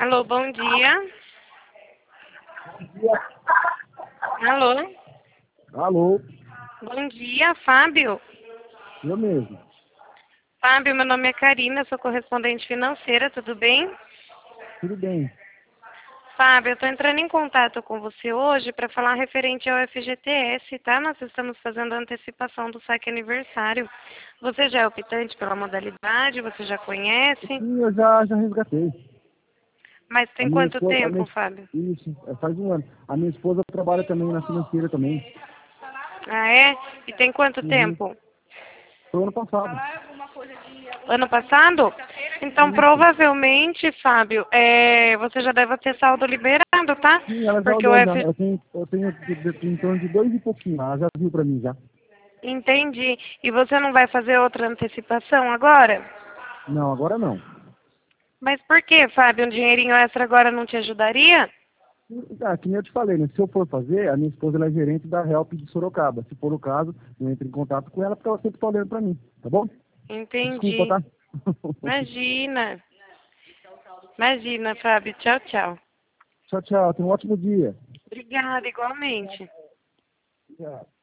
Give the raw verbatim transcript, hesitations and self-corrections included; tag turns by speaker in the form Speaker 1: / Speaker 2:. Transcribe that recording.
Speaker 1: Alô, bom dia. Alô?
Speaker 2: Alô,
Speaker 1: Bom dia, Fábio.
Speaker 2: eu mesmo.
Speaker 1: Fábio, meu nome é Karina, sou correspondente financeira, tudo bem?
Speaker 2: Tudo bem.
Speaker 1: Fábio, eu estou entrando em contato com você hoje para falar referente ao F G T S, tá? Nós estamos fazendo a antecipação do saque aniversário. Você já é optante pela modalidade? Você já conhece?
Speaker 2: Sim, eu já, já resgatei.
Speaker 1: Mas
Speaker 2: A
Speaker 1: tem
Speaker 2: minha
Speaker 1: quanto
Speaker 2: esposa, a
Speaker 1: tempo,
Speaker 2: minha,
Speaker 1: Fábio?
Speaker 2: isso, é, faz um ano. A minha esposa trabalha também na financeira também.
Speaker 1: Ah, é? E tem quanto
Speaker 2: Uhum.
Speaker 1: tempo?
Speaker 2: Foi ano passado.
Speaker 1: Ano passado? Então,
Speaker 2: Isso.
Speaker 1: provavelmente, Fábio, é, você já deve ter saldo liberado, tá?
Speaker 2: Sim, ela já
Speaker 1: Porque o
Speaker 2: olhou já.
Speaker 1: F...
Speaker 2: Eu tenho, eu tenho de- de- em torno de dois e pouquinho. Ela já viu pra mim já.
Speaker 1: Entendi. E você não vai fazer outra antecipação agora?
Speaker 2: Não, agora não.
Speaker 1: Mas por que, Fábio? Um dinheirinho extra agora não te ajudaria?
Speaker 2: Ah, que nem eu te falei, né? Se eu for fazer, a minha esposa ela é gerente da Help de Sorocaba. Se for o caso, eu entro em contato com ela porque ela sempre tá olhando pra mim, tá bom? Desculpa,
Speaker 1: Entendi.
Speaker 2: tá?
Speaker 1: Imagina. Imagina, Fábio. Tchau, tchau.
Speaker 2: Tchau, tchau. Tenha um ótimo dia.
Speaker 1: Obrigada, igualmente.
Speaker 2: Tchau.